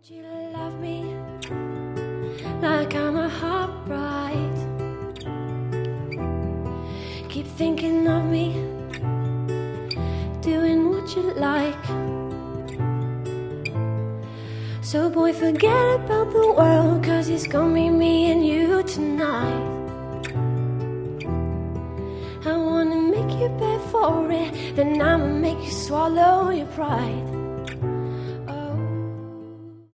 You love me like I'm a hot bride. Keep thinking of me, doing what you like. So boy, forget about the world, 'cause it's gonna be me and you tonight. I wanna make you pay for it, then I'ma make you swallow your pride.